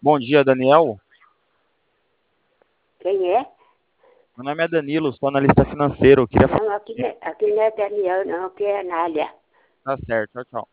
Bom dia, Daniel. Quem é? Meu nome é Danilo, sou analista financeiro. Eu queria falar. Não, aqui não é Daniel, não, aqui é Nália. Tá certo, tchau, tchau.